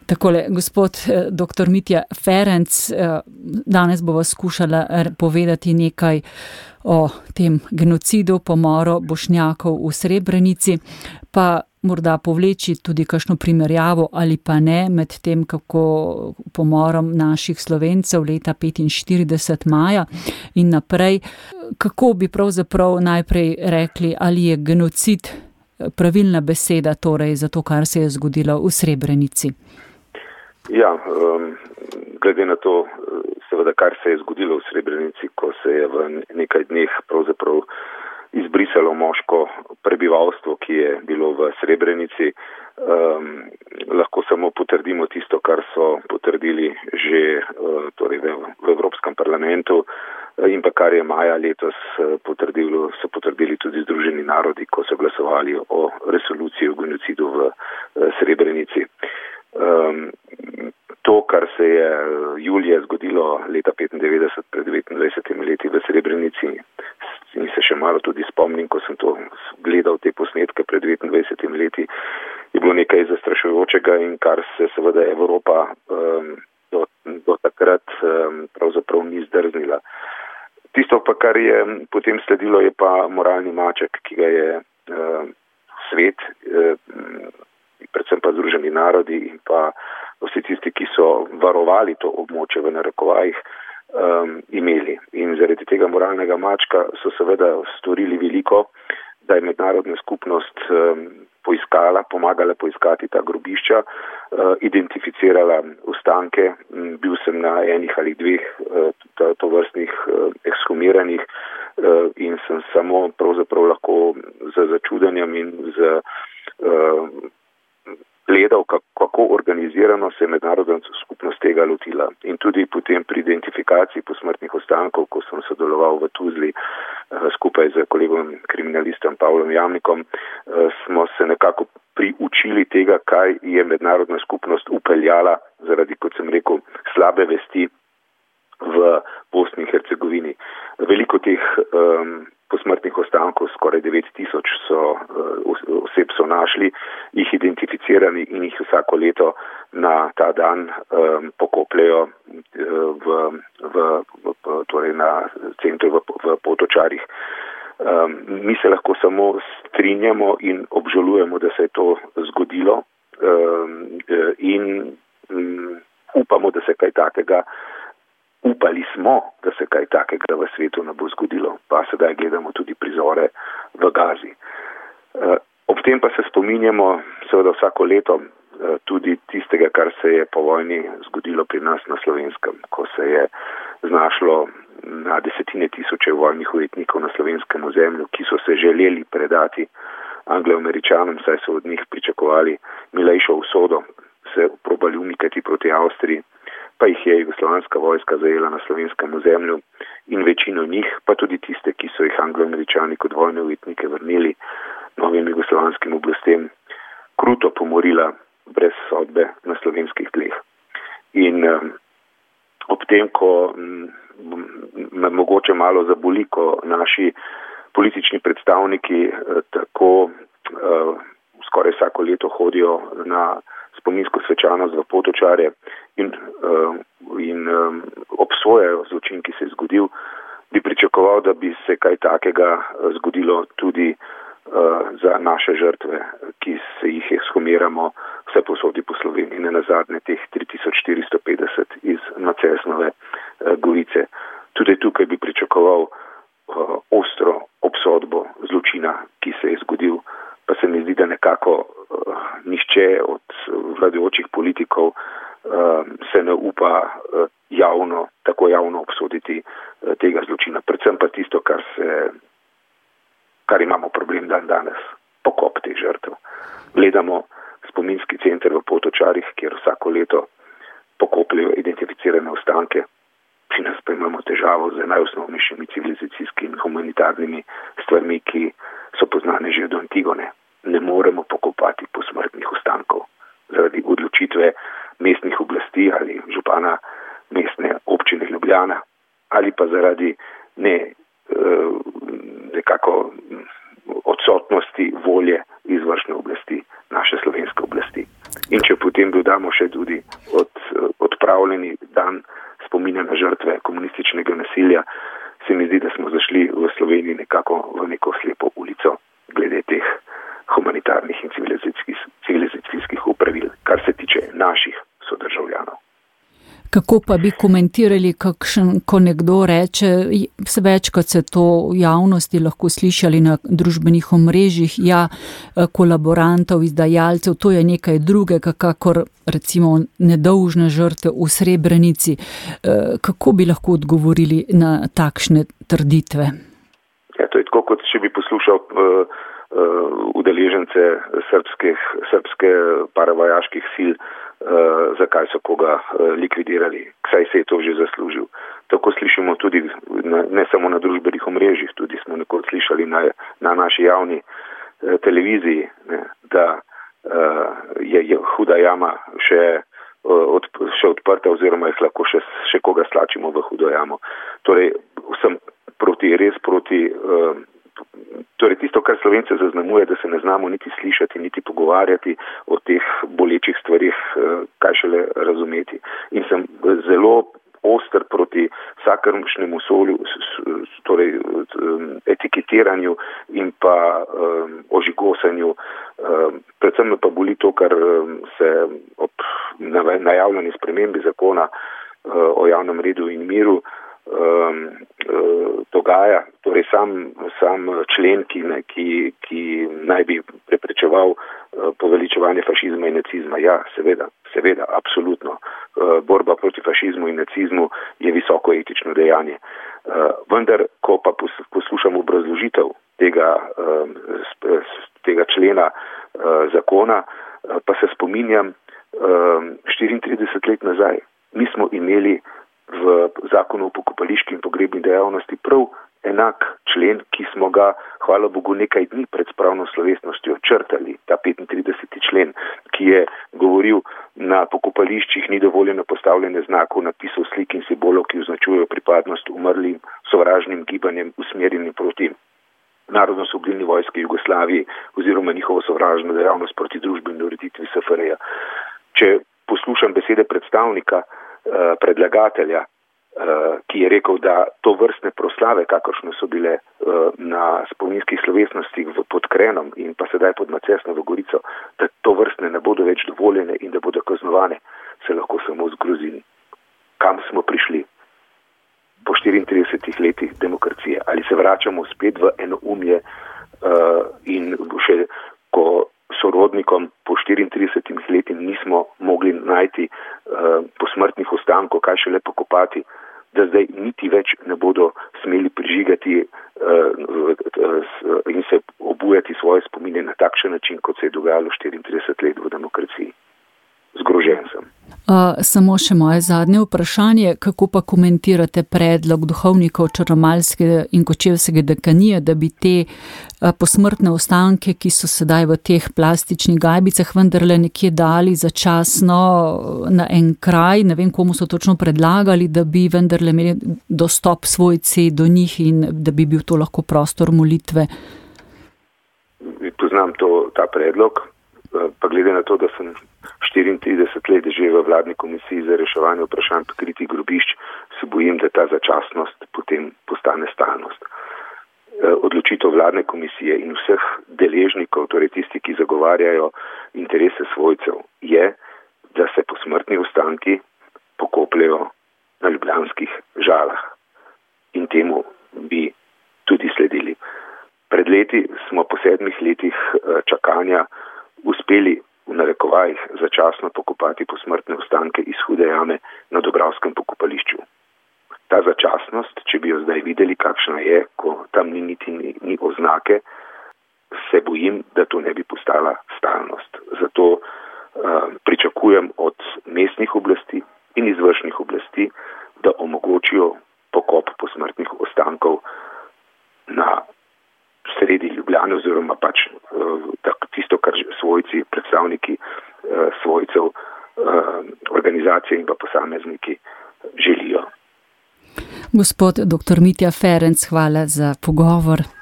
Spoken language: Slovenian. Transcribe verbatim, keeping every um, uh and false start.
Takole, gospod doktor Mitja Ferenc, danes bova skušala povedati nekaj o tem genocidu, pomoru Bošnjakov v Srebrenici, pa morda povleči tudi kakšno primerjavo ali pa ne med tem, kako pomorom naših Slovencev leta petinštirideset maja in naprej. Kako bi pravzaprav najprej rekli, ali je genocid pravilna beseda torej za to, kar se je zgodilo v Srebrenici? Ja, um, glede na to, seveda, kar se je zgodilo v Srebrenici, ko se je v nekaj dneh pravzaprav izbrisalo moško prebivalstvo, ki je bilo v Srebrenici, um, lahko samo potrdimo tisto, kar so potrdili že uh, torej v, v Evropskem parlamentu in pa kar je maja letos potrdilo, so potrdili tudi Združeni narodi, ko so glasovali o resoluciji o genocidu v uh, Srebrenici. Um, to, kar se je julija zgodilo leta petindevetdeset, pred devetindvajsetimi leti v Srebrenici, in se še malo tudi spomnim, ko sem to gledal, te posnetke pred devetindvajsetimi leti, je bilo nekaj zastrašujočega in kar se seveda Evropa um, do, do takrat um, pravzaprav ni zdrznila. Tisto pa, kar je potem sledilo, je pa moralni maček, ki ga je um, svet, um, predvsem pa Združeni narodi in pa vsi tisti, ki so varovali to območje v narekovajih, um, imeli. In zaradi tega moralnega mačka so seveda storili veliko, da je mednarodna skupnost um, poiskala, pomagala poiskati ta grobišča, uh, identificirala ostanke. Bil sem na enih ali dveh uh, tovrstnih uh, ekshumiranih uh, in sem samo pravzaprav lahko z začudenjem in z uh, gledal, kako organizirano se je mednarodna skupnost tega lotila. In tudi potem pri identifikaciji posmrtnih ostankov, ko sem sodeloval v Tuzli skupaj z kolegom kriminalistom Pavlom Jamnikom, smo se nekako priučili tega, kaj je mednarodna skupnost upeljala zaradi, kot sem rekel, slabe vesti v Bosni in Hercegovini. Veliko teh um, posmrtnih ostankov, skoraj devet tisoč so, uh, oseb so našli, jih identificirani in jih vsako leto na ta dan um, pokopljajo uh, v, v, v, torej na centru v, v Potočarih. Um, mi se lahko samo strinjamo in obžalujemo, da se je to zgodilo um, in um, upamo, da se kaj takega Upali smo, da se kaj takega v svetu ne bo zgodilo, pa sedaj gledamo tudi prizore v Gazi. Ob tem pa se spominjamo seveda vsako leto tudi tistega, kar se je po vojni zgodilo pri nas na Slovenskem, ko se je znašlo na desetine tisoče vojnih ujetnikov na slovenskem ozemlju, ki so se želeli predati Anglo-Američanom, saj so od njih pričakovali milejšo usodo, se probali umikati proti Avstriji, pa jih je jugoslovanska vojska zajela na slovenskem ozemlju in večino njih, pa tudi tiste, ki so jih Anglo-Američani kot vojne ujetnike vrnili novim jugoslovanskim oblastem, kruto pomorila brez sodbe na slovenskih tleh. In um, ob tem, ko me mogoče malo zaboli, ko naši politični predstavniki uh, tako uh, skoraj vsako leto hodijo na spominsko svečanost v Potočarje in, uh, in um, obsojajo zločin, ki se je zgodil, bi pričakoval, da bi se kaj takega zgodilo tudi uh, za naše žrtve, ki se jih ekshumiramo vse posodi po Sloveniji, ne nazadnje teh tri tisoč štiristo petdeset iz Macesnove uh, Gorice. Tudi tukaj bi pričakoval uh, ostro obsodbo zločina, ki se je zgodil, pa se mi zdi, da nekako uh, nihče od vladajočih politikov uh, se ne upa uh, javno, tako javno obsoditi uh, tega zločina. Predvsem pa tisto, kar se, kar imamo problem dan danes, pokop teh žrtev. Gledamo spominski center v Potočarih, kjer vsako leto pokopljajo identificirane ostanke, pri nas pa imamo težavo z najosnovnejšimi civilizacijskimi in humanitarnimi stvarmi, ki so poznane že od Antigone. Ne moremo pokopati posmrtnih ostankov zaradi odločitve mestnih oblasti ali župana mestne občine Ljubljana ali pa zaradi ne, nekako odsotnosti volje izvršne oblasti, naše slovenske oblasti. In če potem dodamo še tudi od, odpravljeni dan spominja na žrtve komunističnega nasilja, se mi zdi, da smo zašli v Sloveniji nekako v neko slepo ulico glede teh humanitarnih in civilizacijskih, civilizacijskih upravil, kar se tiče naših sodržavljanov. Kako pa bi komentirali, kakšen, ko nekdo reče, se večkrat se to v javnosti lahko slišali na družbenih omrežjih, ja, kolaborantov, izdajalcev, to je nekaj drugega, kakor recimo nedolžne žrtve v Srebrenici. Kako bi lahko odgovorili na takšne trditve? Ja, to je tako, kot če bi poslušal uh, uh, udeležence srpskih, srpske paravojaških sil, Uh, zakaj so koga uh, likvidirali, saj se je to že zaslužil. Tako slišimo tudi na, ne samo na družbenih omrežjih, tudi smo nekoč slišali na, na naši javni uh, televiziji, ne, da uh, je, je huda jama še, uh, od, še odprta oziroma jih lahko še, še koga slačimo v hudo jamo. Torej, sem proti, res proti uh, Torej, tisto, kar Slovence zaznamuje, da se ne znamo niti slišati, niti pogovarjati o teh bolečih stvarih, kaj šele razumeti. In sem zelo oster proti vsakršnemu solju, torej etiketiranju in pa um, ožigosanju. Um, predvsem me pa boli to, kar se ob najavljeni spremembi zakona uh, o javnem redu in miru Um, uh, dogaja, torej sam, sam člen, ki, ne, ki, ki naj bi preprečeval uh, poveličevanje fašizma in nacizma. Ja, seveda, seveda, absolutno. Uh, borba proti fašizmu in nacizmu je visoko etično dejanje. Uh, vendar, ko pa poslušam obrazložitev tega, um, tega člena uh, zakona, uh, pa se spominjam um, štiriintrideset let nazaj. Mi smo imeli v zakonu o pokopališki in pogrebni dejavnosti prav enak člen, ki smo ga, hvala Bogu, nekaj dni pred spravno slovesnostjo črtali, ta petintrideseti člen, ki je govoril, na pokopališčih ni dovoljeno postavljanje znakov, napisov, slik in simbolov, ki označujejo pripadnost umrlim sovražnim gibanjem usmerjenim proti Narodno-osvobodilni vojski Jugoslaviji oziroma njihovo sovražno dejavnost proti družbeni ureditvi S F R J. Če poslušam besede predstavnika predlagatelja, ki je rekel, da to vrstne proslave, kakršne so bile na spominskih slovesnostih pod Krenom in pa sedaj pod Macesno v Gorico, da to vrstne ne bodo več dovoljene in da bodo kaznovane, se lahko samo zgrozim. Kam smo prišli po štiriintridesetih letih demokracije? Ali se vračamo spet v enoumje in še ko sorodnikom po štiriintridesetih letih nismo mogli najti uh, posmrtnih ostankov, kaj šele pokopati, da zdaj niti več ne bodo smeli prižigati uh, uh, in se obujati svoje spomine na takšen način, kot se je dogajalo štiriintrideset let v demokraciji. Zgrožen sem. Uh, samo še moje zadnje vprašanje, kako pa komentirate predlog duhovnikov Črnomaljske in Kočevske dekanije, da bi te uh, posmrtne ostanke, ki so sedaj v teh plastičnih gajbicah, vendarle nekje dali začasno na en kraj, ne vem, komu so točno predlagali, da bi vendarle imeli dostop svojci do njih in da bi bil to lahko prostor molitve? Poznam to, ta predlog, pa glede na to, da sem štiriintrideset let že v vladni komisiji za reševanje vprašanj prikritih grobišč, se bojim, da ta začasnost potem postane stalnost. Odločitev vladne komisije in vseh deležnikov, torej tisti, ki zagovarjajo interese svojcev, je, da se posmrtni ostanki pokopljajo na ljubljanskih Žalah. In temu bi tudi sledili. Pred leti smo po sedmih letih čakanja uspeli v narekovajih začasno pokopati posmrtne ostanke iz Hude jame na Dobravskem pokopališču. Ta začasnost, če bi jo zdaj videli, kakšna je, ko tam ni niti ni, ni oznake, se bojim, da to ne bi postala stalnost. Zato uh, pričakujem od mestnih oblasti in izvršnih oblasti, da omogočijo pokop posmrtnih ostankov na sredi Ljubljane oziroma pač uh, tisto, kar svojci, predstavniki uh, svojcev, uh, organizacije in pa posamezniki želijo. Gospod doktor Mitja Ferenc, hvala za pogovor.